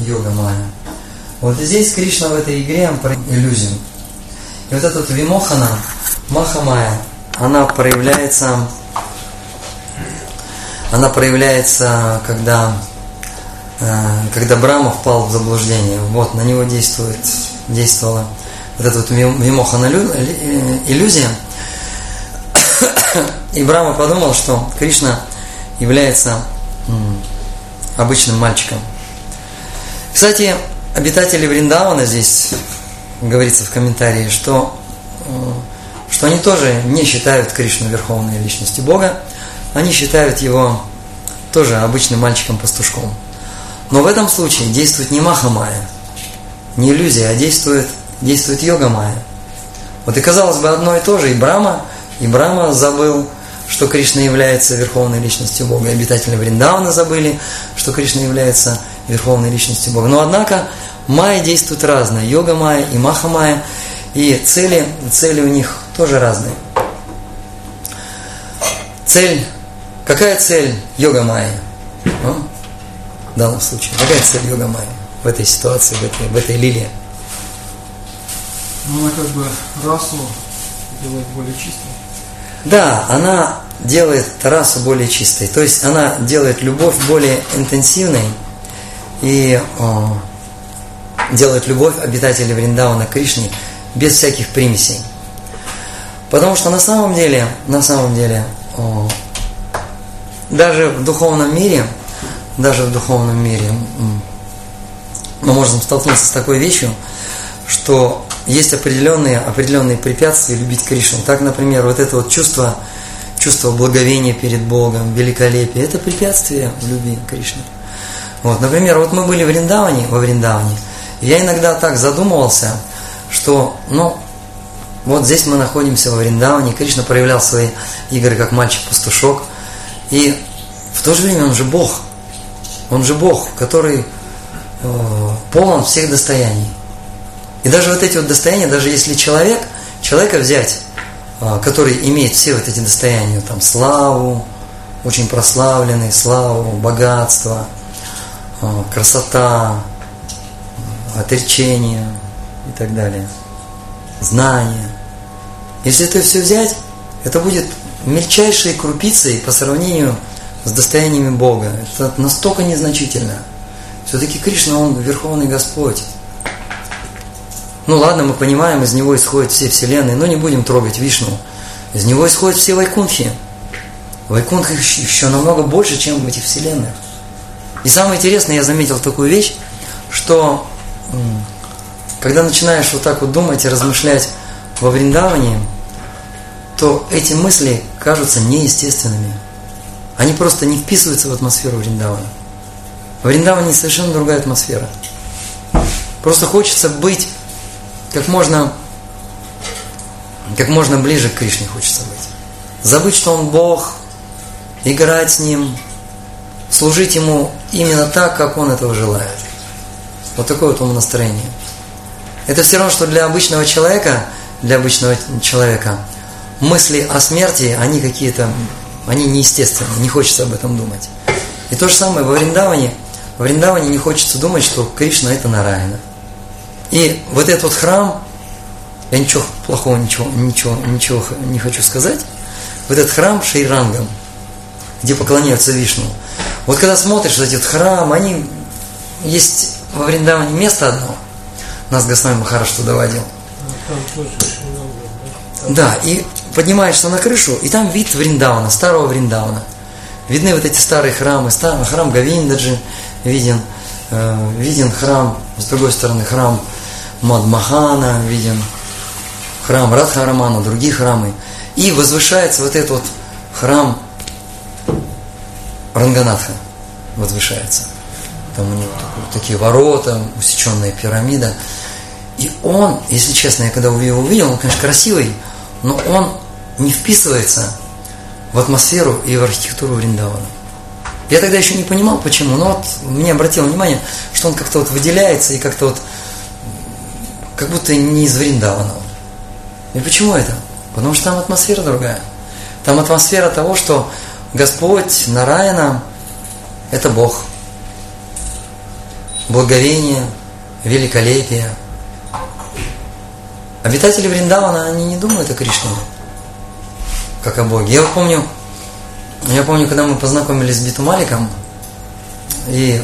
йога майя. Вот здесь Кришна в этой игре про иллюзию. И вот эта вот вимохана, махамая, она проявляется, когда Брахма впал в заблуждение. Вот, на него действовала вот эта вот вимохана иллюзия. И Брахма подумал, что Кришна является обычным мальчиком. Кстати, обитатели Вриндавана, здесь говорится в комментарии, что они тоже не считают Кришну верховной личностью Бога, они считают его тоже обычным мальчиком-пастушком. Но в этом случае действует не Маха-майя, не иллюзия, а действует йога-майя. Вот и казалось бы одно и то же, и Брахма забыл, что Кришна является верховной личностью Бога, и обитатели Вриндавана забыли, что Кришна является верховной личностью Бога. Но однако майя действует разные, йога-майя и маха-майя, и цели у них тоже разные. Какая цель йога-майи? В данном случае, какая цель йога-майи в этой ситуации, в этой лилии? Она как бы расу делает более чистой. Да, она делает расу более чистой, то есть она делает любовь более интенсивной и делает любовь обитателей Вриндавана к Кришне без всяких примесей. Потому что на самом деле, даже в духовном мире мы можем столкнуться с такой вещью, что есть определенные препятствия любить Кришну. Так, например, вот это вот чувство благовения перед Богом, великолепия, это препятствие в любви к Кришне. Вот, например, вот мы были во Вриндаване, и я иногда так задумывался, что, вот здесь мы находимся во Вриндаване, Кришна проявлял свои игры как мальчик-пастушок, и в то же время он же Бог, который полон всех достояний. И даже вот эти вот достояния, даже если человека взять, который имеет все вот эти достояния, там славу, очень прославленный, славу, богатство, красота, отречение и так далее, знание. Если это все взять, это будет мельчайшей крупицей по сравнению с достояниями Бога. Это настолько незначительно. Все-таки Кришна, Он Верховный Господь. Ладно, мы понимаем, из Него исходят все вселенные, но не будем трогать Вишну. Из Него исходят все вайкунтхи. Вайкунтх еще намного больше, чем в этих вселенных. И самое интересное, я заметил такую вещь, что когда начинаешь вот так вот думать и размышлять во Вриндаване, то эти мысли кажутся неестественными. Они просто не вписываются в атмосферу Вриндавана. В Вриндаване совершенно другая атмосфера. Просто хочется быть как можно ближе к Кришне хочется быть. Забыть, что Он Бог, играть с Ним, служить Ему именно так, как Он этого желает. Вот такое вот настроение. Это все равно, что для обычного человека мысли о смерти, они неестественны, не хочется об этом думать. И то же самое во Вриндаване. Во Вриндаване не хочется думать, что Кришна это Нараяна. И вот этот вот храм, я ничего плохого не хочу сказать, вот этот храм Шрирангам, где поклоняются Вишну. Вот когда смотришь вот эти вот храмы, есть во Вриндаване место одно, нас Госвами Махарадж туда водил. Да, и поднимаешься на крышу, и там вид Вриндавана, старого Вриндавана. Видны вот эти старые храмы, храм Говиндаджи виден храм, с другой стороны храм Мадмахана виден, храм Радхарамана, другие храмы. И возвышается вот этот вот храм Ранганатха, возвышается. Там у него такие ворота, усеченная пирамида. И он, если честно, я когда его увидел, он, конечно, красивый, но он не вписывается в атмосферу и в архитектуру Вриндавана. Я тогда еще не понимал, почему, но вот мне обратило внимание, что он как-то вот выделяется и как-то вот, как будто не из Вриндавана. И почему это? Потому что там атмосфера другая. Там атмосфера того, что Господь Нараяна – это Бог. благовение, великолепие. Обитатели Вриндавана, они не думают о Кришне, как о Боге. Я помню, когда мы познакомились с Биту Маликом, и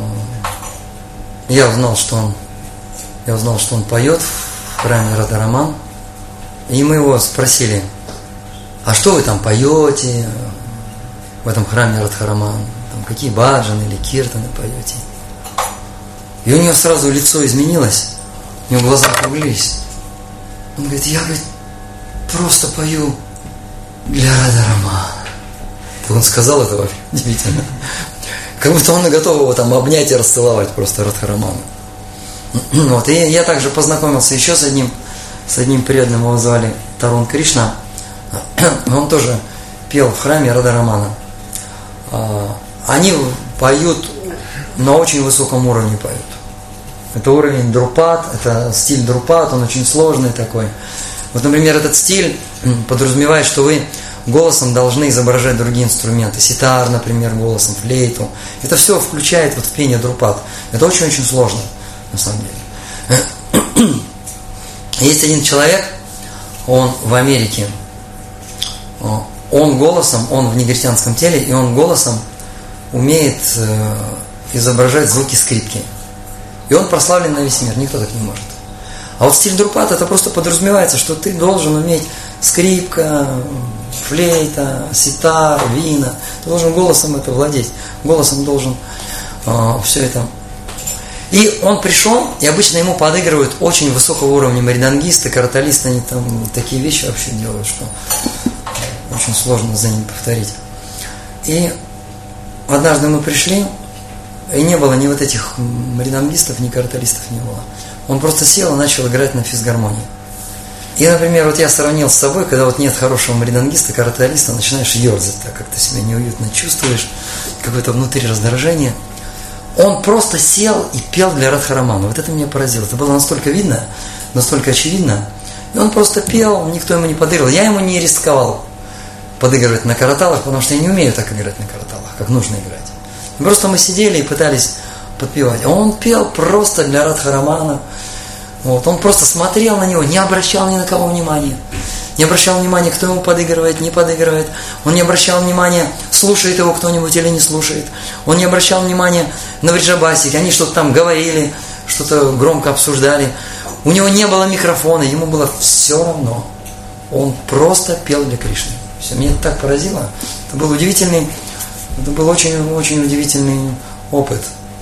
я узнал, что он поет в храме Радхараман, и мы его спросили: а что вы там поете в этом храме Радхараман? Там какие баджаны или киртаны поете? И у него сразу лицо изменилось, у него глаза округлились. Он говорит: я, просто пою для Радхарамана. И он сказал это вообще удивительно. Как будто он готов его там обнять и расцеловать просто Радхараману. Вот. И я также познакомился еще с одним преданным, его звали Тарун Кришна. Он тоже пел в храме Радхарамана. Они поют на очень высоком уровне поют. Это уровень друпад, это стиль друпад, он очень сложный такой. Вот, например, этот стиль подразумевает, что вы голосом должны изображать другие инструменты. Ситар, например, голосом, флейту. Это все включает вот в пение друпад. Это очень-очень сложно, на самом деле. Есть один человек, он в Америке. Он голосом, он в негритянском теле, и он голосом умеет изображать звуки скрипки. И он прославлен на весь мир, никто так не может. А вот стиль друпад, это просто подразумевается, что ты должен уметь скрипка, флейта, ситар, вина. Ты должен голосом это владеть. Голосом должен все это. И он пришел, и обычно ему подыгрывают очень высокого уровня маридангисты, караталисты, они там такие вещи вообще делают, что очень сложно за ними повторить. И однажды мы пришли, и не было ни вот этих маридангистов, ни караталистов не было. Он просто сел и начал играть на физгармонии. И, например, вот я сравнил с собой, когда вот нет хорошего маридангиста, караталиста, начинаешь ерзать, так как ты себя неуютно чувствуешь, какое-то внутри раздражение. Он просто сел и пел для Радхарамана. Вот это меня поразило. Это было настолько видно, настолько очевидно. И он просто пел, никто ему не подыгрывал. Я ему не рисковал подыгрывать на караталах, потому что я не умею так играть на караталах, как нужно играть. Просто мы сидели и пытались подпевать. А он пел просто для Радхарамана. Вот. Он просто смотрел на него, не обращал ни на кого внимания. Не обращал внимания, кто ему подыгрывает, не подыгрывает. Он не обращал внимания, слушает его кто-нибудь или не слушает. Он не обращал внимания на Вриджабасик. Они что-то там говорили, что-то громко обсуждали. У него не было микрофона, ему было все равно. Он просто пел для Кришны. Все. Меня это так поразило. Это был удивительный, это был очень-очень удивительный опыт.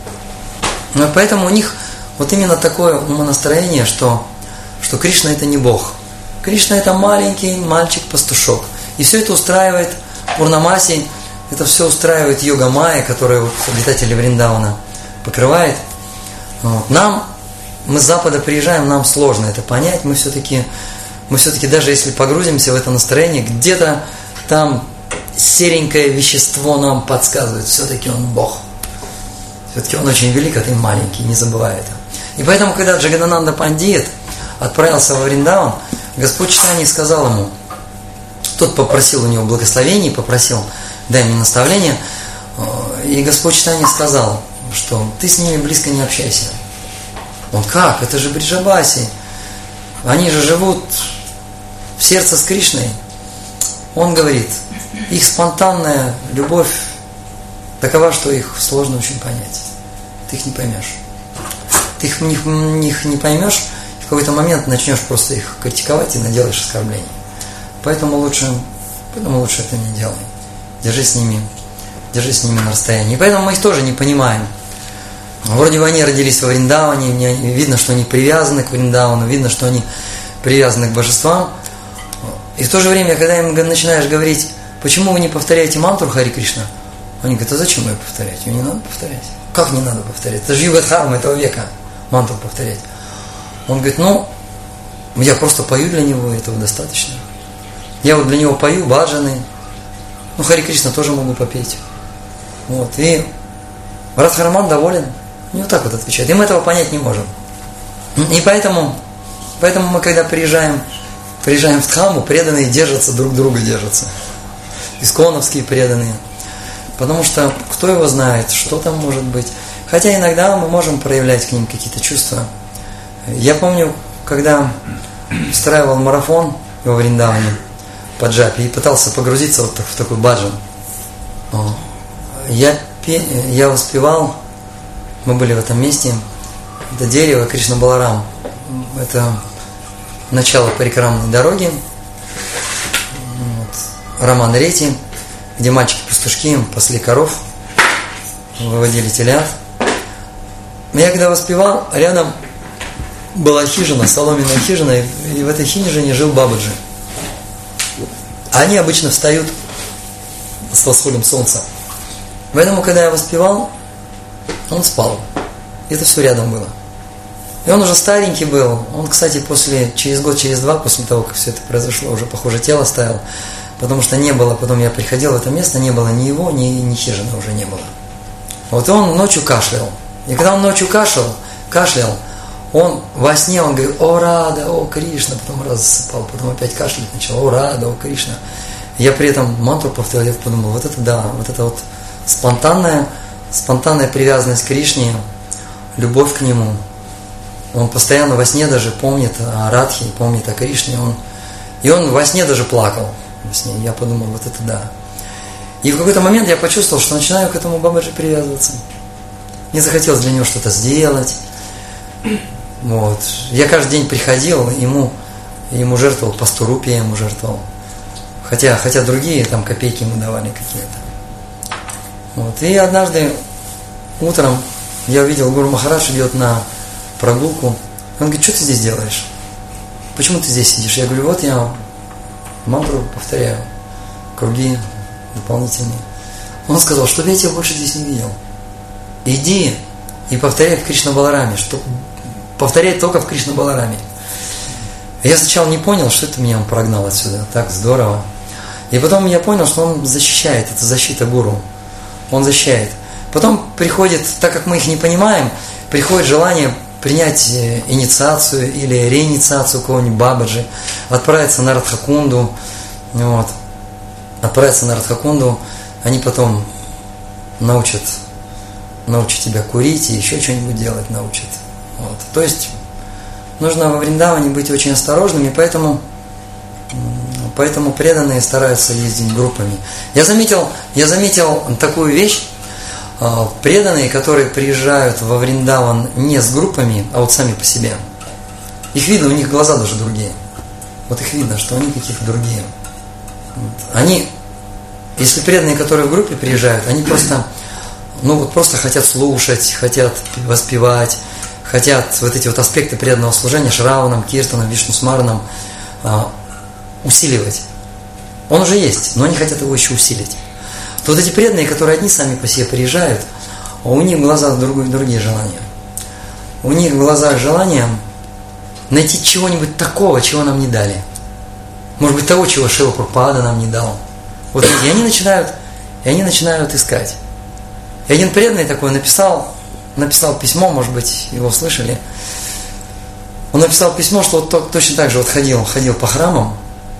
Но поэтому у них вот именно такое умонастроение, что Кришна это не Бог. Кришна это маленький мальчик-пастушок. И все это устраивает Пурнамаси, это все устраивает йога Майя, которая вот обитатели Вриндавана покрывает. Вот. Мы с Запада приезжаем, нам сложно это понять. Мы все-таки даже если погрузимся в это настроение, где-то там серенькое вещество нам подсказывает, все-таки он Бог. Все-таки он очень велик, а ты маленький, не забывай это. И поэтому, когда Джагадананда Пандит отправился во Вриндаван, Господь Чайтанья сказал ему, тот попросил у него благословений, попросил, дай мне наставление, и Господь Чайтанья сказал, что ты с ними близко не общайся. Он: как? Это же Бриджабаси. Они же живут в сердце с Кришной. Он говорит, их спонтанная любовь такова, что их сложно очень понять. Ты их не поймешь. Ты их не поймешь, в какой-то момент начнешь просто их критиковать и наделаешь оскорблений. Поэтому лучше это не делай. Держи с ними на расстоянии. И поэтому мы их тоже не понимаем. Вроде бы они родились во Вриндаване, видно, что они привязаны к Вриндавану, видно, что они привязаны к божествам. И в то же время, когда им начинаешь говорить, почему вы не повторяете мантру Хари Кришна, они говорят, а зачем ее повторять? Ее не надо повторять. Как не надо повторять? Это же юга-дхарма этого века, мантру повторять. Он говорит, я просто пою для него, этого достаточно. Я вот для него пою баджаны, Хари Кришна тоже могу попеть. Вот. И Радхараман доволен. Не вот так вот отвечает. И мы этого понять не можем. И поэтому мы, когда приезжаем в Дхамму, преданные держатся, друг друга держатся. Исконовские преданные. Потому что кто его знает, что там может быть. Хотя иногда мы можем проявлять к ним какие-то чувства. Я помню, когда устраивал марафон во Вриндаване, Паджапе, и пытался погрузиться вот в такой баджан. Я воспевал, мы были в этом месте, это дерево Кришна Баларам. Это начало парикрамной дороги, Раман Рети, где мальчики-пастушки пасли коров, выводили телят. Я когда воспевал, рядом была хижина, соломенная хижина, и в этой хижине жил Бабаджи. Они обычно встают с восходом солнца. Поэтому, когда я воспевал, он спал. Это все рядом было. И он уже старенький был. Он, кстати, через год, через два, после того, как все это произошло, уже, похоже, тело оставил. Потому что не было, потом я приходил в это место, не было ни его, ни хижины уже не было. Вот он ночью кашлял. И когда он ночью кашлял, он во сне, он говорит: «О, Рада, о, Кришна», потом раз засыпал, потом опять кашлять начал: «О, Рада, о, Кришна». Я при этом мантру повторял, я подумал, вот это да, вот это вот спонтанная привязанность к Кришне, любовь к Нему. Он постоянно во сне даже помнит о Радхе, помнит о Кришне, и он во сне даже плакал. Во сне. Я подумал, вот это да. И в какой-то момент я почувствовал, что начинаю к этому Бабаджи привязываться. Мне захотелось для него что-то сделать. Вот. Я каждый день приходил, ему жертвовал, по 100 рупий ему жертвовал. Хотя другие там копейки ему давали какие-то. Вот. И однажды утром я увидел, Гуру Махарадж идет на прогулку. Он говорит: «Что ты здесь делаешь? Почему ты здесь сидишь?» Я говорю: «Вот я мантру повторяю, круги дополнительные». Он сказал: «Чтобы я тебя больше здесь не видел. Иди и повторяй в Кришна Балараме, повторяй только в Кришна Балараме». Я сначала не понял, что это меня он прогнал отсюда. Так здорово. И потом я понял, что он защищает, это защита гуру. Он защищает. Потом приходит, так как мы их не понимаем, приходит желание принять инициацию или реинициацию кого-нибудь Бабаджи, отправиться на Радхакунду. Вот. Отправиться на Радхакунду, они потом научат тебя курить и еще что-нибудь делать научат. Вот. То есть нужно во Вриндаване быть очень осторожными, поэтому преданные стараются ездить группами. Я заметил такую вещь. Преданные, которые приезжают во Вриндаван не с группами, а вот сами по себе. Их видно, у них глаза даже другие. Вот их видно, что они какие-то другие. Они, если преданные, которые в группе приезжают, они просто хотят слушать, хотят воспевать, хотят вот эти вот аспекты преданного служения Шраванам, Киртанам, Вишну-смаранам усиливать. Он уже есть, но они хотят его еще усилить. То вот эти преданные, которые одни сами по себе приезжают, у них в глазах другие желания. У них в глазах желания найти чего-нибудь такого, чего нам не дали. Может быть, того, чего Шрила Прабхупада нам не дал. Вот и они начинают искать. И один преданный такой написал письмо, может быть, его слышали. Он написал письмо, что вот точно так же вот ходил по храмам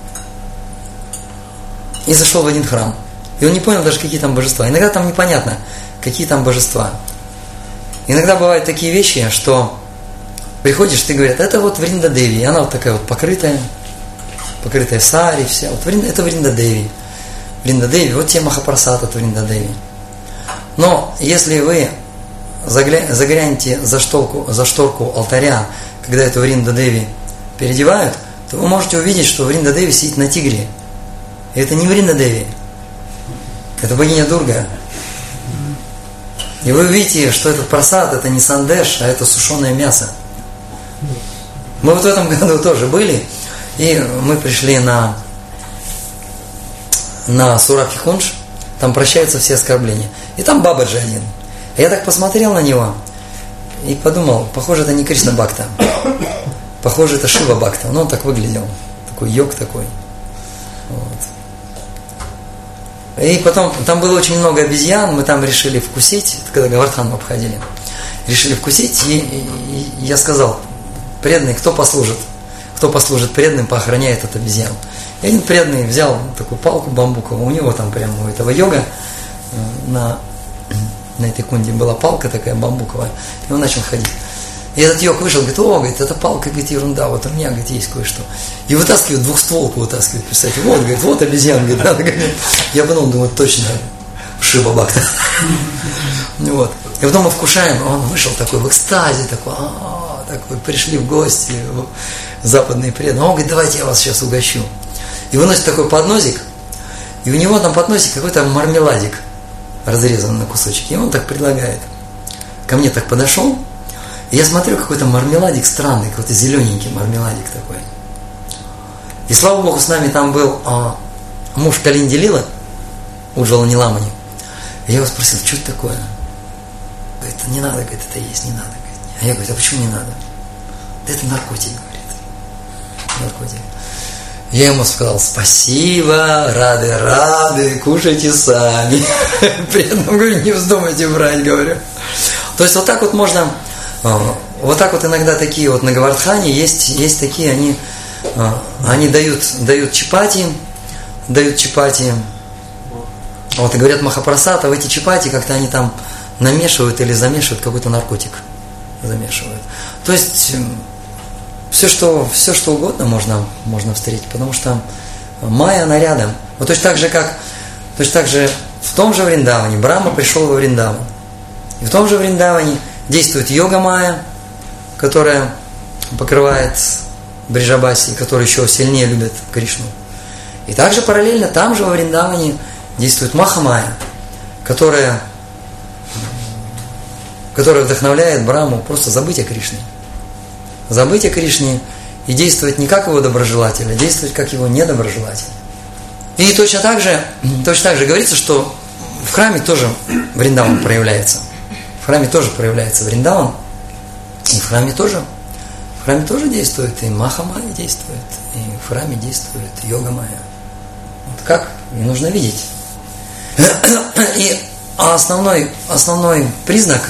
и зашел в один храм. И он не понял даже, какие там божества. Иногда там непонятно, какие там божества. Иногда бывают такие вещи, что приходишь, ты говорят: это вот Вринда Деви. И она вот такая вот покрытая сари, вся. Вот это Вринда Деви. Вринда Деви, вот тебе Махапрасад от Вринда Деви. Но если вы заглянете за шторку алтаря, когда эту Вринда Деви переодевают, то вы можете увидеть, что Вринда Деви сидит на тигре. И это не Вринда Деви. Это богиня Дурга. И вы увидите, что этот прасад, это не сандеш, а это сушеное мясо. Мы вот в этом году тоже были, и мы пришли на Сурабхи-Кундж, там прощаются все оскорбления. И там Бабаджи один. Я так посмотрел на него и подумал: похоже, это не Кришна Бхакта. Похоже, это Шива Бхакта. Ну, он так выглядел. Такой йог такой. Вот. И потом, там было очень много обезьян, мы там решили вкусить, когда Гавардхан мы обходили, решили вкусить, и я сказал: преданный, кто послужит преданным, поохраняет от обезьян. И один преданный взял такую палку бамбуковую, у него там прямо у этого йога на на этой кунде была палка такая бамбуковая, и он начал ходить. И этот йог вышел, говорит, говорит, эта палка, говорит, ерунда, вот у меня, говорит, есть кое-что. И вытаскивает, двухстволку вытаскивает, представьте, говорит, вот обезьян, говорит, надо, говорит. Я потом думаю, точно, шиба-бак-то. Вот. И потом мы вкушаем, он вышел такой в экстазе, такой, пришли в гости, западные преданные. Он говорит, давайте я вас сейчас угощу. И выносит такой подносик, и у него там подносик какой-то мармеладик, разрезан на кусочки. И он так предлагает. Ко мне так подошел, и я смотрю, какой-то мармеладик странный, какой-то зелененький мармеладик такой. И слава Богу, с нами там был муж Калинди Лилы, Уджвала Ниламани. И я его спросил, что это такое? Говорит, не надо, говорит, это есть, не надо. Говорит. А я говорю, а почему не надо? Да это наркотик, говорит. Наркотик. Я ему сказал, спасибо, рады, кушайте сами. При этом, говорю, не вздумайте брать, говорю. То есть вот так вот можно, вот так вот иногда такие вот на Гавардхане есть такие, они дают чапати, вот и говорят Махапрасад, а в эти чапати как-то они там намешивают или замешивают какой-то наркотик. Замешивают. То есть все, что угодно можно встретить, потому что майя, она рядом. Вот точно так же в том же Вриндаване, Брахма пришел во Вриндаван. И в том же Вриндаване действует йога майя, которая покрывает Бриджабаси, который еще сильнее любит Кришну. И также параллельно там же во Вриндаване действует Маха майя, которая вдохновляет Брахму просто забыть о Кришне. Забыть о Кришне и действовать не как его доброжелатель, а действовать как его недоброжелатель. И точно так же говорится, что в храме тоже Вриндаван проявляется. В храме тоже проявляется Вриндаван. И в храме тоже действует, и Маха майя действует, и в храме действует йога майя. Вот как? И нужно видеть. И основной признак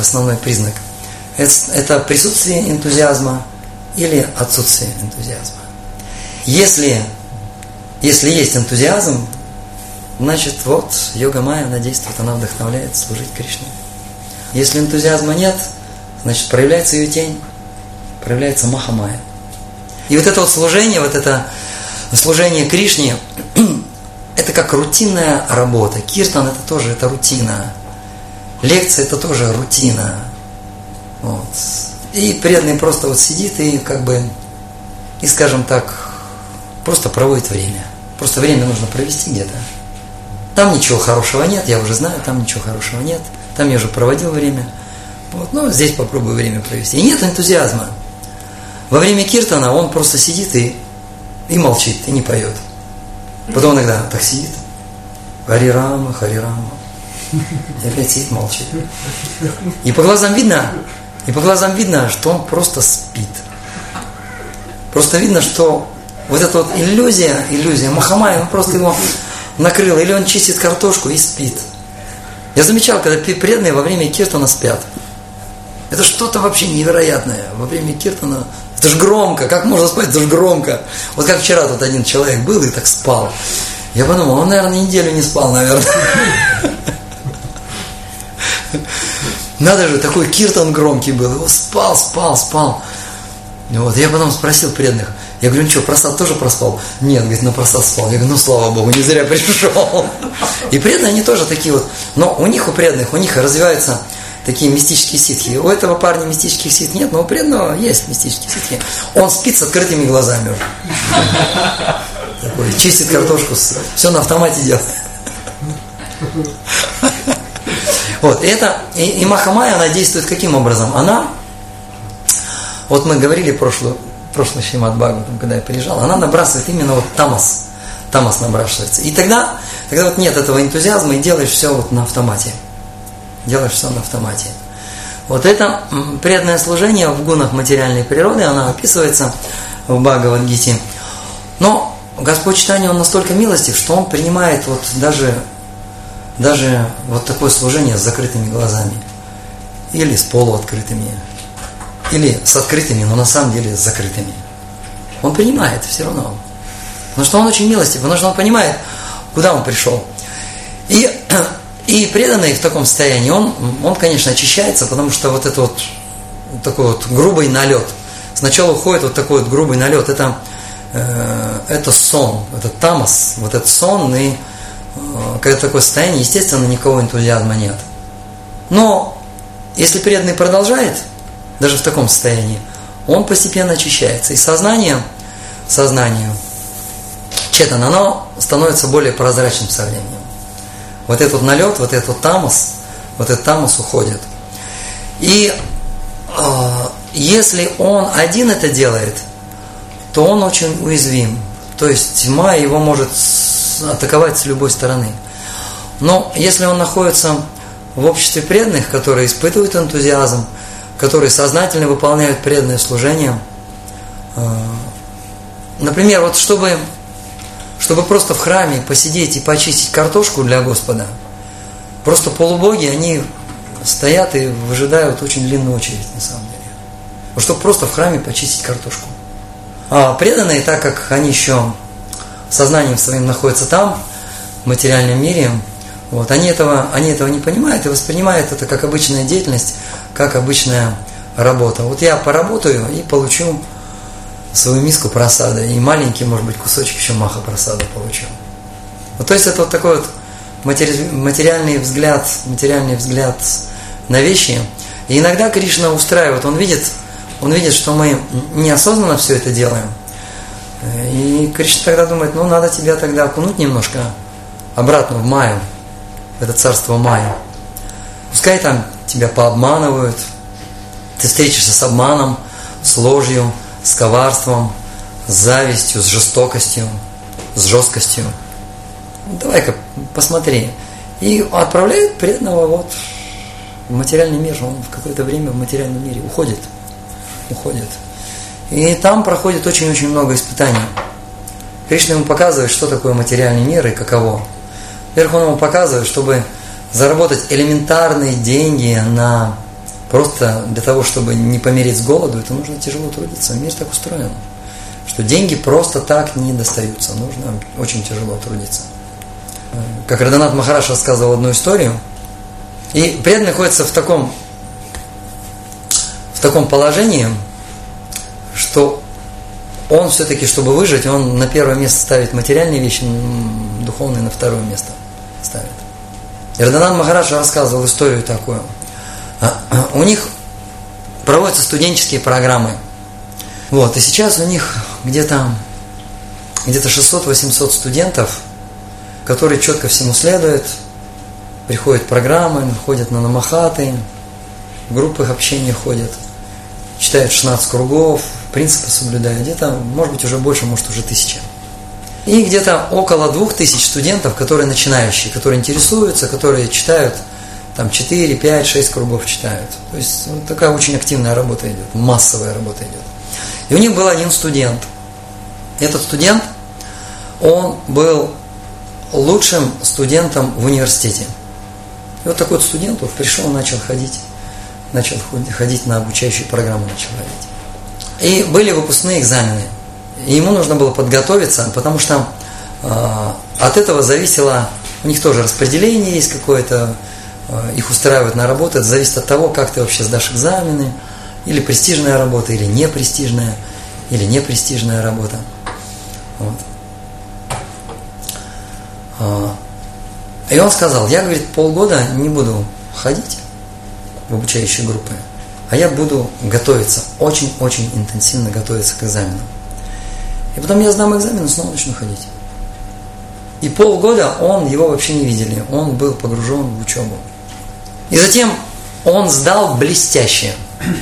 это присутствие энтузиазма или отсутствие энтузиазма. Если есть энтузиазм, значит, вот йога майя, она действует, она вдохновляет служить Кришне. Если энтузиазма нет, значит, проявляется ее тень, проявляется Маха майя. И вот это вот служение Кришне, это как рутинная работа. Киртан это тоже рутина. Лекция это тоже рутина. Вот. И преданный просто вот сидит и скажем так, просто проводит время. Просто время нужно провести где-то. Там ничего хорошего нет, я уже знаю, там ничего хорошего нет. Там я уже проводил время. Вот, здесь попробую время провести. И нет энтузиазма. Во время киртана он просто сидит и молчит, и не поет. Потом иногда так сидит. Хари Рама. И опять сидит, молчит. И по глазам видно, что он просто спит. Просто видно, что вот эта вот иллюзия Маха майя, он просто его накрыл. Или он чистит картошку и спит. Я замечал, когда преданные во время киртана спят. Это что-то вообще невероятное. Во время киртана, это ж громко. Как можно спать? Это ж громко. Вот как вчера тут один человек был и так спал. Я подумал, он, наверное, неделю не спал, наверное. Надо же, такой киртан громкий был. Его спал. Вот. Я потом спросил преданных. Я говорю, ну что, Прасад тоже проспал? Нет, говорит, Прасад спал. Я говорю, слава Богу, не зря пришел. И преданные, они тоже такие вот. Но у преданных развиваются такие мистические ситхи. У этого парня мистических ситх нет, но у преданного есть мистические ситхи. Он спит с открытыми глазами уже. Такой, чистит картошку, все на автомате делает. Вот, и Маха майя, она действует каким образом? Вот мы говорили прошлый Шримад Бхагаватам, когда я приезжал, она набрасывает именно вот тамас набрасывается. И тогда вот нет этого энтузиазма, и делаешь все вот на автомате. Вот это преданное служение в гунах материальной природы, она описывается в Бхагавад-гите. Но Господь Чайтанья, Он настолько милостив, что Он принимает вот даже вот такое служение с закрытыми глазами. Или с полуоткрытыми. Или с открытыми, но на самом деле с закрытыми. Он принимает все равно. Потому что Он очень милостив, потому что Он понимает, куда Он пришел. И И преданный в таком состоянии, он, конечно, очищается, потому что вот это вот такой вот грубый налет. Сначала уходит вот такой вот грубый налет. Это сон, это тамас, вот этот сон. И когда такое состояние, естественно, никакого энтузиазма нет. Но если преданный продолжает, даже в таком состоянии, он постепенно очищается. И сознание четан, оно становится более прозрачным со временем. Вот этот налет, вот этот тамас уходит. И если он один это делает, то он очень уязвим. То есть тьма его может атаковать с любой стороны. Но если он находится в обществе преданных, которые испытывают энтузиазм, которые сознательно выполняют преданное служение, например, вот чтобы просто в храме посидеть и почистить картошку для Господа, просто полубоги, они стоят и выжидают очень длинную очередь, на самом деле. Вот чтобы просто в храме почистить картошку. А преданные, так как они еще сознанием своим находятся там, в материальном мире, вот, они этого не понимают и воспринимают это как обычная деятельность, как обычная работа. Вот я поработаю и получу свою миску прасада, и маленький, может быть, кусочек еще маха прасада получу. Вот, то есть это вот такой вот материальный взгляд на вещи. И иногда Кришна устраивает, он видит, что мы неосознанно все это делаем. И Кришна тогда думает, надо тебя тогда окунуть немножко обратно в Майю, в это царство Майя. Пускай там тебя пообманывают, ты встретишься с обманом, с ложью, с коварством, с завистью, с жестокостью, с жесткостью. Давай-ка посмотри. И отправляет преданного вот в материальный мир. Он в какое-то время в материальном мире уходит. И там проходит очень-очень много испытаний. Кришна ему показывает, что такое материальный мир и каково. Во-первых, он ему показывает, чтобы заработать элементарные деньги просто для того, чтобы не помереть с голоду, это нужно тяжело трудиться. Мир так устроен, что деньги просто так не достаются. Нужно очень тяжело трудиться. Как Радханат Махарадж рассказывал одну историю, и преданный находится в таком положении, что он все-таки, чтобы выжить, он на первое место ставит материальные вещи, духовные на второе место ставит. И Радханат Махарадж рассказывал историю такую. У них проводятся студенческие программы. Вот, и сейчас у них где-то 600-800 студентов, которые четко всему следуют, приходят программы, ходят на намахаты, в группах общения ходят, читают 16 кругов, принципы соблюдают. Где-то, может быть, уже больше, может, уже 1000. И где-то около 2000 студентов, которые начинающие, которые интересуются, которые читают там 4, 5, 6 кругов читают. То есть вот такая очень активная работа идет, массовая работа идет. И у них был один студент. Этот студент, он был лучшим студентом в университете. И вот такой вот студент вот пришел, начал ходить на обучающие программы, начал ходить. И были выпускные экзамены. И ему нужно было подготовиться, потому что от этого зависело, у них тоже распределение есть какое-то, их устраивают на работу, это зависит от того, как ты вообще сдашь экзамены, или престижная работа, или непрестижная работа. Вот. И он сказал, я, говорит, полгода не буду ходить в обучающие группы, а я буду готовиться, очень-очень интенсивно готовиться к экзаменам. И потом я сдам экзамен и снова начну ходить. И полгода его вообще не видели, он был погружен в учебу. И затем он сдал блестяще,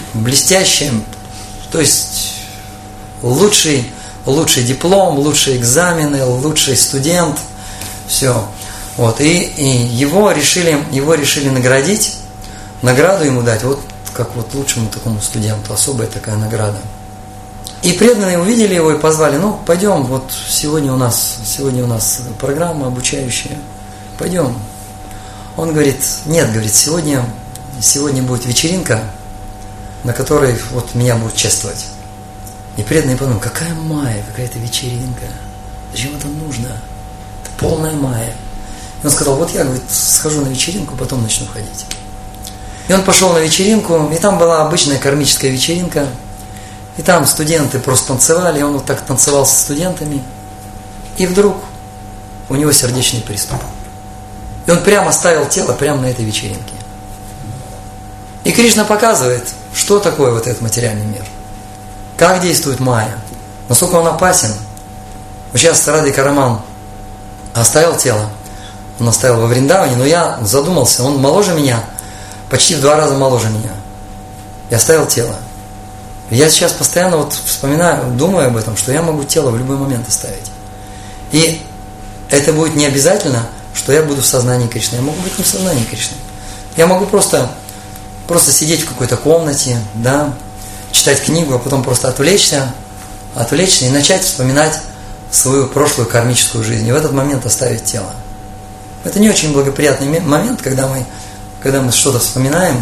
то есть лучший диплом, лучшие экзамены, лучший студент, все. Вот. И его решили наградить, награду ему дать, вот как вот лучшему такому студенту, особая такая награда. И преданные увидели его и позвали, пойдем, вот сегодня у нас программа обучающая, пойдем. Он говорит, нет, говорит, сегодня будет вечеринка, на которой вот меня будут чествовать. И преданные подумали, какая майя, какая-то вечеринка, зачем это нужно? Это полная майя. И он сказал, вот я, говорит, схожу на вечеринку, потом начну ходить. И он пошел на вечеринку, и там была обычная кармическая вечеринка. И там студенты просто танцевали, и он вот так танцевал со студентами. И вдруг у него сердечный приступ. И он прямо оставил тело прямо на этой вечеринке. И Кришна показывает, что такое вот этот материальный мир. Как действует майя. Насколько он опасен. Вот сейчас Радхика Раман оставил тело. Он оставил во Вриндаване, но я задумался, он моложе меня, почти в 2 раза моложе меня. Я оставил тело. Я сейчас постоянно вот вспоминаю, думаю об этом, что я могу тело в любой момент оставить. И это будет не обязательно, что я буду в сознании Кришны. Я могу быть не в сознании Кришны. Я могу просто сидеть в какой-то комнате, да, читать книгу, а потом просто отвлечься и начать вспоминать свою прошлую кармическую жизнь. И в этот момент оставить тело. Это не очень благоприятный момент, когда мы что-то вспоминаем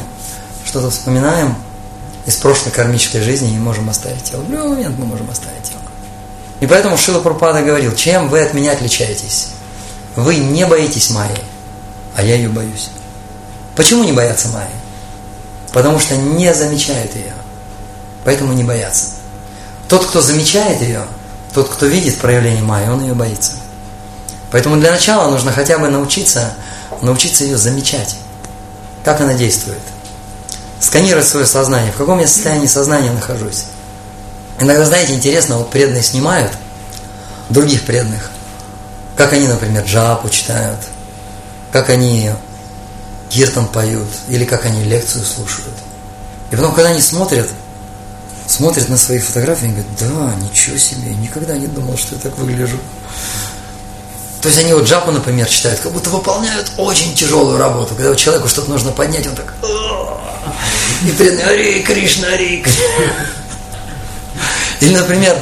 из прошлой кармической жизни и можем оставить тело. В любой момент мы можем оставить тело. И поэтому Шрила Прабхупада говорил, чем вы от меня отличаетесь? Вы не боитесь майи, а я ее боюсь. Почему не боятся майи? Потому что не замечают ее. Поэтому не боятся. Тот, кто замечает ее, тот, кто видит проявление майи, он ее боится. Поэтому для начала нужно хотя бы научиться ее замечать. Как она действует. Сканировать свое сознание. В каком я состоянии сознания нахожусь. Иногда, знаете, интересно, вот преданные снимают других преданных. Как они, например, джапу читают. Как они киртан поют. Или как они лекцию слушают. И потом, когда они смотрят на свои фотографии и говорят, да, ничего себе, никогда не думал, что я так выгляжу. То есть они вот джапу, например, читают, как будто выполняют очень тяжелую работу. Когда вот человеку что-то нужно поднять, он так... И преданный, Ари Кришна, Ари Кришна. Или,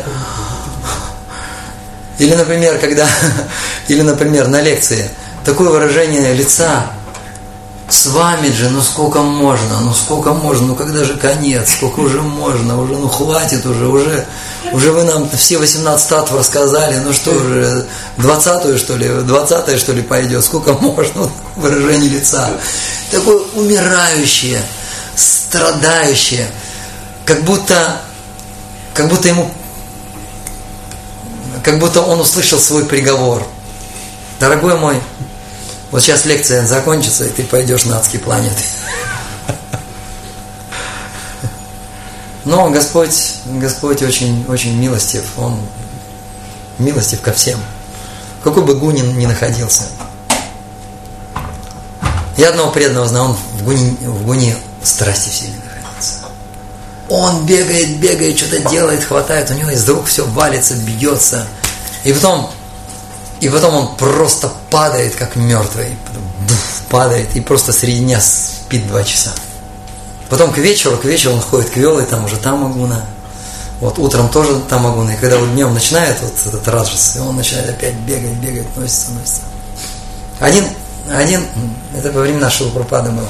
например, на лекции такое выражение лица. С вами же, сколько можно, когда же конец, сколько уже можно, хватит уже вы нам все 18 татв рассказали, что уже, 20-ю что ли, 20-е что ли пойдет, сколько можно, выражение лица. Такое умирающее, страдающее, как будто он услышал свой приговор. Дорогой мой, вот сейчас лекция закончится, и ты пойдешь на адские планеты. Но Господь очень, очень милостив. Он милостив ко всем. Какой бы гунин ни находился. Я одного преданного знаю, он в гуне страсти в себе находится. Он бегает, что-то делает, хватает, у него из рук все валится, бьется. И потом он просто падает, как мертвый. Падает и просто среди дня спит 2 часа. Потом к вечеру он ходит к Вёле, там уже там агуна. Вот утром тоже там агуна. И когда вот днем начинает вот этот раджас, и он начинает опять бегать, носится. Один, это во времена Шрилы Прабхупады было.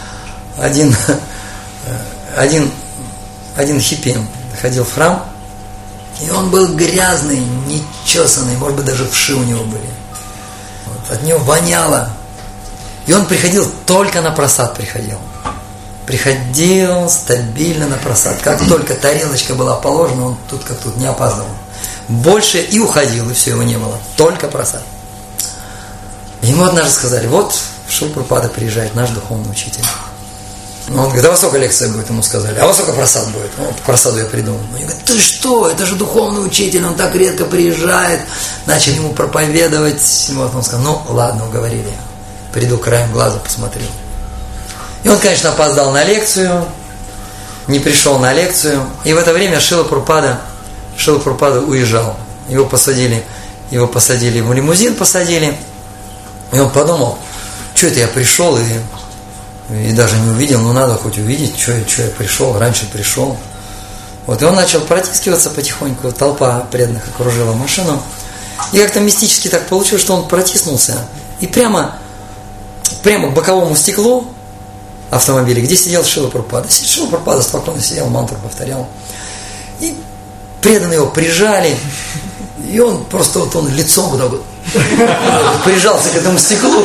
Один хиппи ходил в храм, и он был грязный, нечесанный, может быть, даже вши у него были. Вот, от него воняло. И он приходил только на прасад приходил стабильно на прасад. Как только тарелочка была положена, он тут как тут не опаздывал. Больше и уходил, и все, его не было. Только прасад. Ему однажды сказали, вот Шрила Прабхупада приезжает, наш духовный учитель. Он говорит, а во сколько лекция будет? Ему сказали, а во сколько прасад будет? Вот к прасаду я приду. Он говорит, ты что, это же духовный учитель, он так редко приезжает. Начали ему проповедовать. Вот он сказал, ладно, уговорили. Приду краем глаза, посмотрю. И он, конечно, опоздал на лекцию, не пришел на лекцию. И в это время Шрила Прабхупада уезжал. Его посадили в лимузин, И он подумал, что это я пришел и даже не увидел, надо хоть увидеть, что я пришел, раньше пришел. Вот, и он начал протискиваться потихоньку, толпа преданных окружила машину. И как-то мистически так получилось, что он протиснулся. И прямо к боковому стеклу автомобиля, где сидел Шрила Прабхупада. Шрила Прабхупада спокойно сидел, мантру повторял. И преданные его прижали. И он просто он лицом вот так вот Прижался к этому стеклу.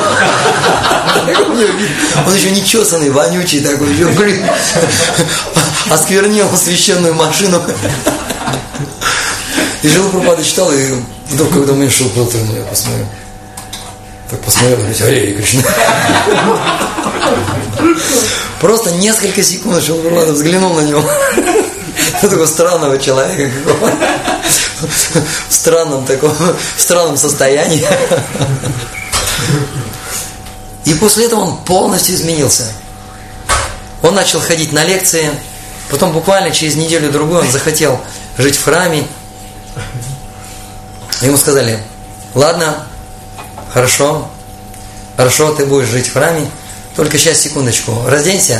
Он еще нечесанный, вонючий такой. Осквернил священную машину. И Шрила Прабхупада читал, и вдруг, когда мы шел, я посмотрел. Так посмотрел, говорит, Харе Кришна. Просто несколько секунд Шрила Прабхупада взглянул на него. Такого странного человека, в странном состоянии. И после этого он полностью изменился. Он начал ходить на лекции, потом буквально через неделю-другую он захотел жить в храме. Ему сказали, ладно, хорошо, ты будешь жить в храме, только сейчас, секундочку, разденься,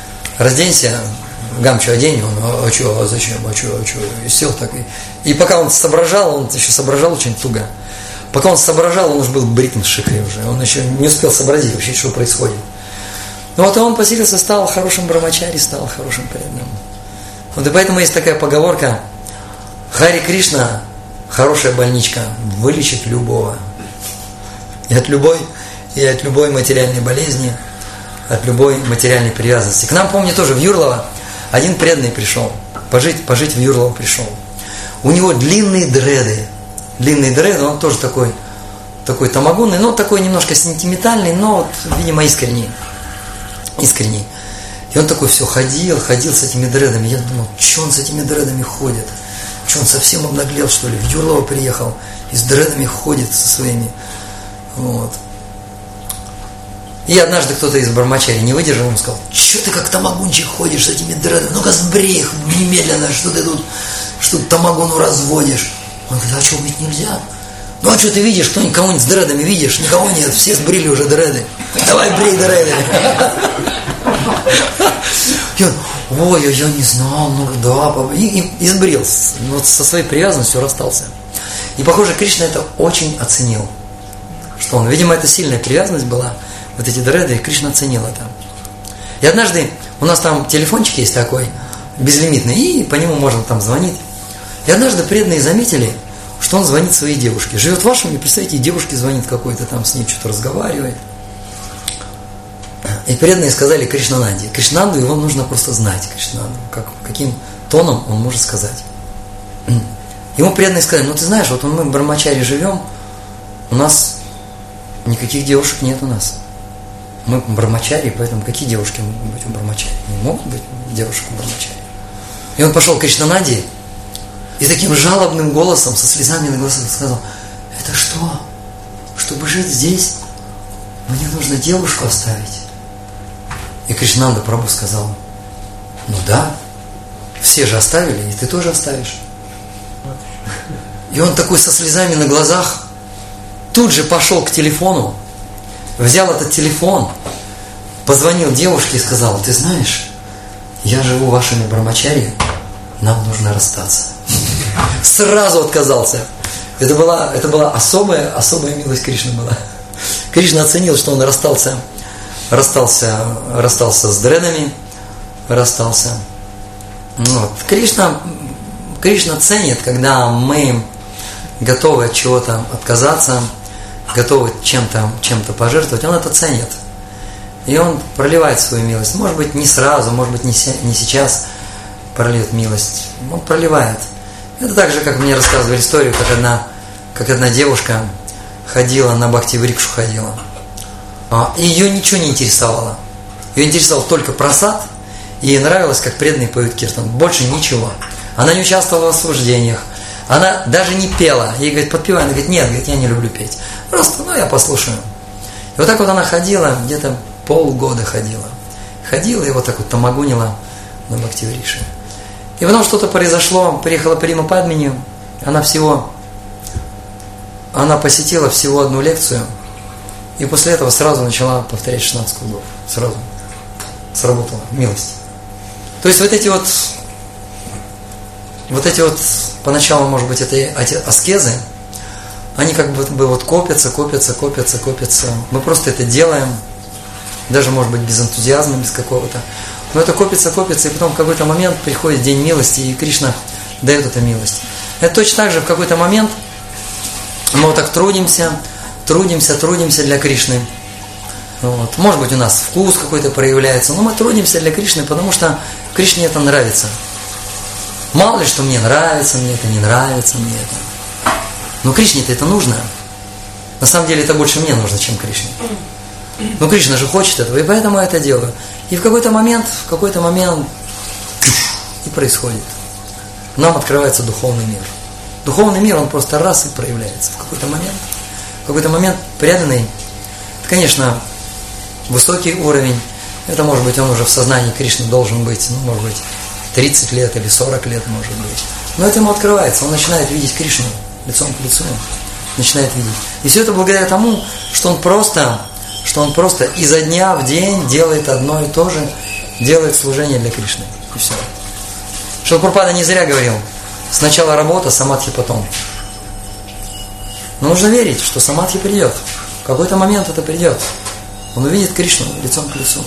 гамчу одень, он, зачем, и сел так. И пока он еще соображал очень туго. Пока он соображал, он уже был бритым с шикой уже, он еще не успел сообразить вообще, что происходит. Ну вот и он поселился, стал хорошим брамачари, стал хорошим преданным. Вот и поэтому есть такая поговорка, Харе Кришна, хорошая больничка, вылечит любого. И от любой материальной болезни, от любой материальной привязанности. К нам, помню, тоже в Юрлово один преданный пришел, пожить в Юрлово пришел. У него длинные дреды, он тоже такой тамагунный, но такой немножко сентиментальный, но вот, видимо, искренний. И он такой все ходил с этими дредами. Я думал, что он с этими дредами ходит? Что он совсем обнаглел, что ли? В Юрлово приехал и с дредами ходит со своими. Вот. И однажды кто-то из брамачари не выдержал, он сказал, что ты как тамагунчик ходишь с этими дредами? Ну-ка сбрей их немедленно, что ты тут тамагуну разводишь. Он говорит, а что, ведь нельзя? Ну а что ты видишь, кого-нибудь с дредами видишь? Никого нет, все сбрили уже дреды. Давай брей дреды. И он, ой, я не знал, ну да, и сбрил. Вот со своей привязанностью расстался. И похоже, Кришна это очень оценил. Что он, видимо, это сильная привязанность была. Вот эти дреды, и Кришна оценил это. И однажды у нас там телефончик есть такой, безлимитный, и по нему можно там звонить. И однажды преданные заметили, что он звонит своей девушке. Живет в вашем, и представьте, девушке звонит какой-то там, с ней что-то разговаривает. И преданные сказали Кришнананде. Кришнанду его нужно просто знать, Кришнанду, каким тоном он может сказать. Ему преданные сказали, ну ты знаешь, вот мы в Брамачаре живем, у нас никаких девушек нет у нас. Мы в Брамачаре, поэтому какие девушки могут быть в Брамачаре? Не могут быть девушек в Брамачаре. И он пошел к Кришнананде и таким жалобным голосом, со слезами на глазах сказал, это что? Чтобы жить здесь, мне нужно девушку оставить. И Кришнанда Прабху сказал, ну да, все же оставили, и ты тоже оставишь. И он такой со слезами на глазах тут же пошел к телефону, взял этот телефон, позвонил девушке и сказал, ты знаешь, я живу в вашем Брамачаре, нам нужно расстаться. Сразу отказался. Это была особая милость Кришны была. Кришна оценил, что он расстался с дредами, расстался. Вот. Кришна ценит, когда мы готовы от чего-то отказаться, готовы чем-то пожертвовать, он это ценит. И он проливает свою милость. Может быть, не сразу, может быть, не сейчас прольет милость. Он проливает. Это так же, как мне рассказывали историю, как одна девушка ходила на бхакти-врикшу ходила. И ее ничего не интересовало. Ее интересовал только прасад, и ей нравилось, как преданные поют киртан. Больше ничего. Она не участвовала в осуждениях. Она даже не пела. Ей говорит, подпевай. Она говорит, нет, я не люблю петь. Просто, я послушаю. И вот так вот она ходила, где-то полгода ходила. Ходила и вот так вот тамагунила на бхакти-врикше. И потом что-то произошло, приехала Прима Падмини, она посетила всего одну лекцию, и после этого сразу начала повторять 16 кругов. Сразу сработала милость. То есть вот эти вот поначалу, может быть, эти аскезы, они как бы вот копятся. Мы просто это делаем, даже, может быть, без энтузиазма, без какого-то. Но это копится, и потом в какой-то момент приходит день милости, и Кришна дает эту милость. Это точно так же в какой-то момент Мы вот так трудимся для Кришны. Вот. Может быть, у нас вкус какой-то проявляется, но мы трудимся для Кришны, потому что Кришне это нравится. Мало ли, что мне нравится, мне это не нравится, мне это. Но Кришне-то это нужно. На самом деле это больше мне нужно, чем Кришне. Но Кришна же хочет этого, и поэтому я это делаю. И в какой-то момент и происходит. Нам открывается духовный мир. Духовный мир, он просто раз и проявляется в какой-то момент. В какой-то момент преданный, это, конечно, высокий уровень. Это, может быть, он уже в сознании Кришны должен быть, может быть, 30 лет или 40 лет, может быть. Но это ему открывается, он начинает видеть Кришну лицом к лицу. Начинает видеть. И все это благодаря тому, что он просто изо дня в день делает одно и то же, делает служение для Кришны. И все. Шрила Прабхупада не зря говорил, сначала работа, самадхи потом. Но нужно верить, что самадхи придет. В какой-то момент это придет. Он увидит Кришну лицом к лицу.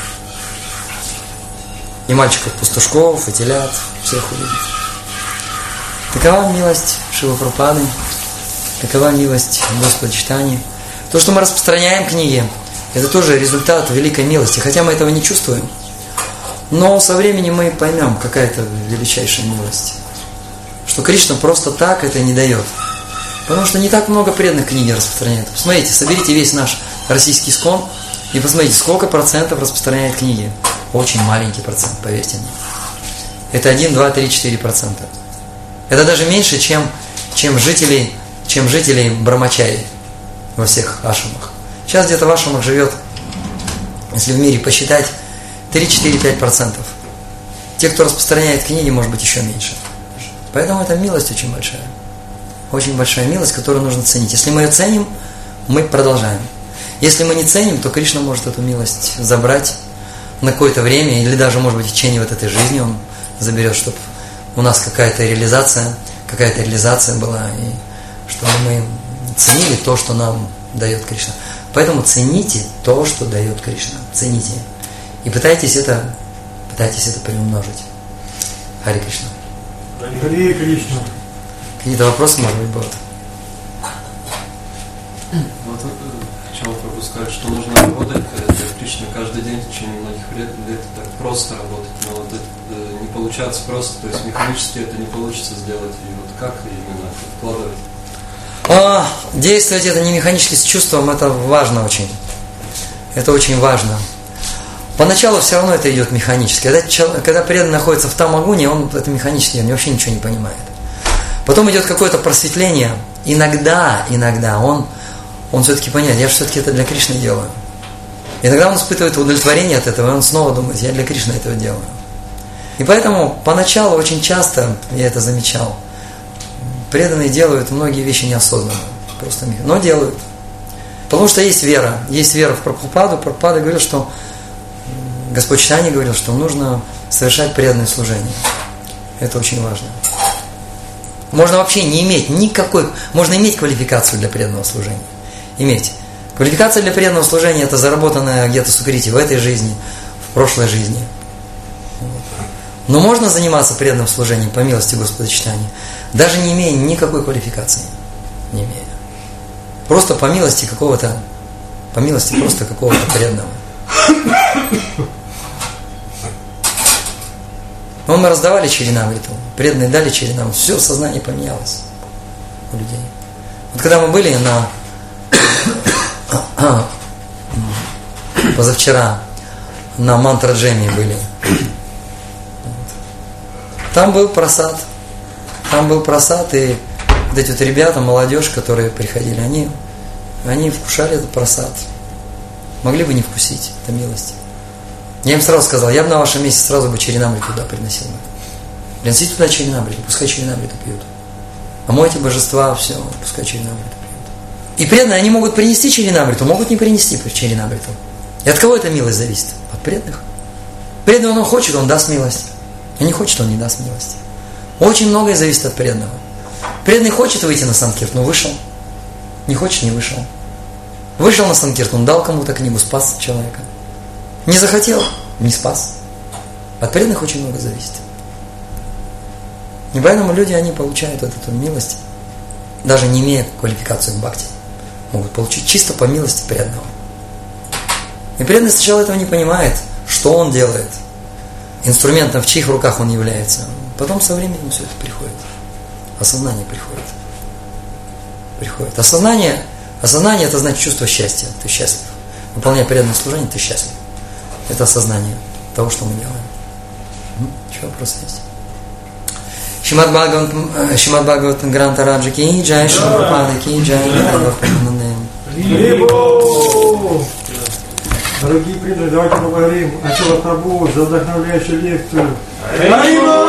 И мальчиков-пастушков, и телят, всех увидит. Такова милость Шрилы Прабхупады, такова милость Господа Чайтаньи. То, что мы распространяем книги, это тоже результат великой милости. Хотя мы этого не чувствуем. Но со временем мы поймем, какая это величайшая милость. Что Кришна просто так это не дает. Потому что не так много преданных книги распространяет. Посмотрите, соберите весь наш российский ИСККОН и посмотрите, сколько процентов распространяет книги. Очень маленький процент, поверьте мне. Это 1, 2, 3, 4%. Это даже меньше, чем жителей Брамачари во всех ашрамах. Сейчас где-то в ашрамах живет, если в мире посчитать, 3, 4, 5%. Те, кто распространяет книги, может быть, еще меньше. Поэтому это милость очень большая. Очень большая милость, которую нужно ценить. Если мы ее ценим, мы продолжаем. Если мы не ценим, то Кришна может эту милость забрать на какое-то время, или даже, может быть, в течение вот этой жизни он заберет, чтобы у нас какая-то реализация была, и чтобы мы ценили то, что нам дает Кришна. Поэтому цените то, что дает Кришна. Цените. И пытайтесь это приумножить. Харе Кришна. Харе Кришна. Какие-то вопросы, может быть, будут? Вот хотел бы сказать, что нужно работать для Кришны каждый день в течение многих лет так просто работать, но вот это не получается просто, то есть механически это не получится сделать, и вот как именно вкладывать? Действовать это не механически с чувством, это важно очень. Это очень важно. Поначалу все равно это идет механически. Когда преданный находится в тамагуне, он это механически, он вообще ничего не понимает. Потом идет какое-то просветление. Иногда он все-таки понимает, я все-таки это для Кришны делаю. Иногда он испытывает удовлетворение от этого, и он снова думает, я для Кришны этого делаю. И поэтому поначалу очень часто, я это замечал, преданные делают многие вещи неосознанно, но делают. Потому что есть вера в Прабхупаду. Прабхупада говорил, что Господь Чайтанья говорил, что нужно совершать преданное служение. Это очень важно. Можно вообще не иметь можно иметь квалификацию для преданного служения. Иметь. Квалификация для преданного служения – это заработанная где-то сукрити в этой жизни, в прошлой жизни. Но можно заниматься преданным служением по милости Господа Чайтаньи, даже не имея никакой квалификации. Не имея. Просто по милости просто какого-то преданного. Мы раздавали Чаринамриту, преданные дали Чаринамриту, все в сознании поменялось у людей. Вот когда мы были позавчера на мантра-джеме были, там был прасад, и вот эти вот ребята, молодежь, которые приходили, они вкушали этот прасад. Могли бы не вкусить, это милость. Я им сразу сказал, я бы на вашем месте сразу бы Чаринамриту туда приносил. Приносите туда Чаринамриту, пускай Чаринамриту пьют. Омойте божества, все, пускай Чаринамриту пьют. И преданные, они могут принести Чаринамриту, могут не принести Чаринамриту. И от кого эта милость зависит? От преданных. Преданный, он хочет, он даст милость. А не хочет, он не даст милости. Очень многое зависит от преданного. Преданный хочет выйти на Санкиртану, вышел. Не хочет, не вышел. Вышел на Санкиртану, дал кому-то книгу, спас человека. Не захотел, не спас. От преданных очень много зависит. И поэтому люди, они получают вот эту милость даже не имея квалификацию к бхакти, могут получить чисто по милости преданного. И преданный сначала этого не понимает, что он делает, инструментом, в чьих руках он является. Потом со временем все это приходит. Осознание приходит. Осознание это значит чувство счастья. Ты счастлив. Выполняя преданное служение, ты счастлив. Это осознание того, что мы делаем. Еще вопросы есть? Шримад Бхагаватам Гранта Раджа ки джай, Шрила Прабхупада ки джай, Дорогие преданные, давайте поблагодарим Ачила Прабху за вдохновляющую лекцию.